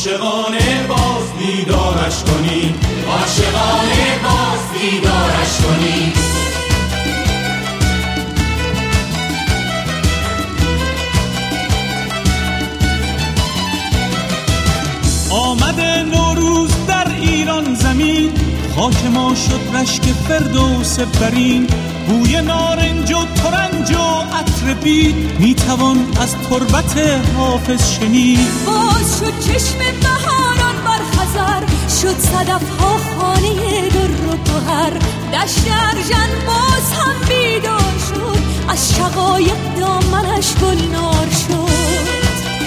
عاشقانه باز دیدارش کنیم، عاشقانه باز دیدارش کنیم. آمده نوروز در ایران زمین، خاک ما شد رشک فردوس برین. بوی نارنج و ترنج و عطر بید، میتوان از تربت حافظ شنید. باز شد چشم بهاران بر خزر، شد صدف‌ها خانه در و گوهر. دشت ارژن باز هم بیدار شد، از شقایق دامنش گلنار شد.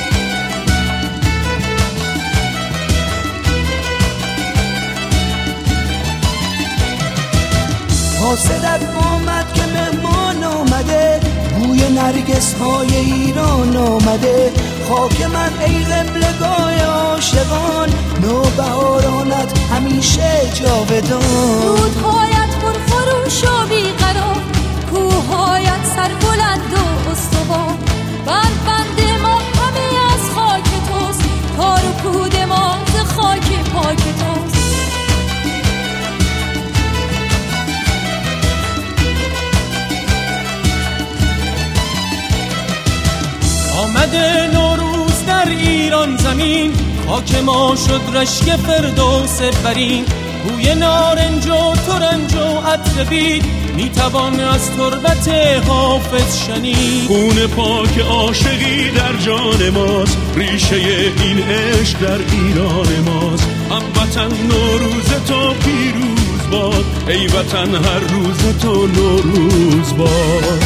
حاسدت آمد که مهمان آمده، بوی نرگس های ایران آمده. خاک من ای قبلگاه عاشقان، نوبهارانت همیشه جاودان. رودهایت پرخروش و بیقرار، کوههایت سربلند و استوار. بربند ما همه از خاک توست، تار و پود ما ز خاک پاک توست. آمده نوروز در ایران زمین، خاک ما شد رشک فردوس برین. بوی نارنج و ترنج و عطر بید، میتوان از تربت حافظ شنید. خون پاک عاشقی در جان ماست، ریشه این عشق در ایران ماست. هموطن نوروز تو پیروز باد، ای وطن هر روز تو نوروز باد.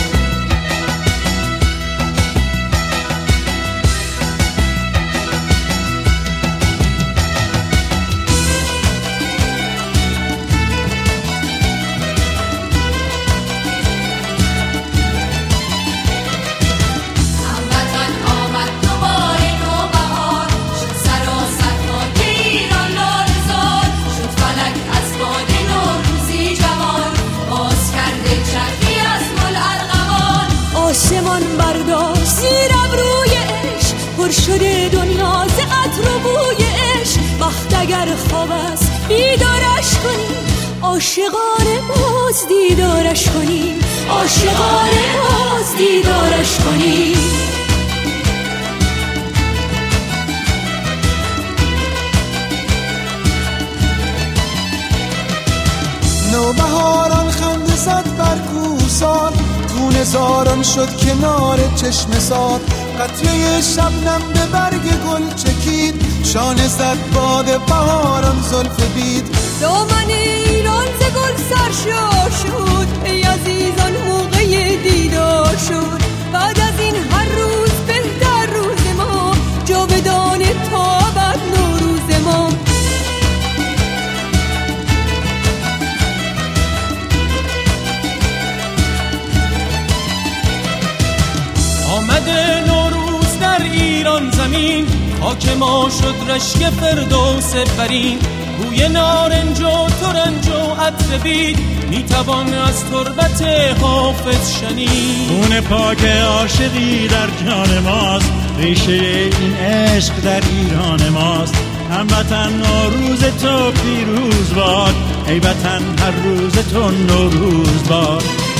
آسمان برداشت زیر ابروی عشق، پر شده دنیا ز عطر و بوی عشق. وقت اگر خواب است بیدارش کنیم، عاشقانه باز دیدارش کنیم، عاشقانه باز دیدارش کنیم. نوبهاران خنده زد بر کوهسار، خون زاران شد کنار چشم سار. قطره شبنم به برگ گل چکید، شانه زد باد بهاران زلف بید. دامن ایران ز گل سرشار شد، ای عزیزان موقع دیدار شد. بعد از این هر روز بهتر روز ما، جاودانه تا ابد نوروز ما. آمده نوروز در ایران زمین، خاک ما شد رشک فردوس برین. بوی نارنج و ترنج و عطر بید، میتوان از تربت حافظ شنید. خون پاک عاشقی در جان ماست، ریشه این عشق در ایران ماست. هموطن نوروز تو پیروز باد، ای وطن هر روز تو نوروز باد.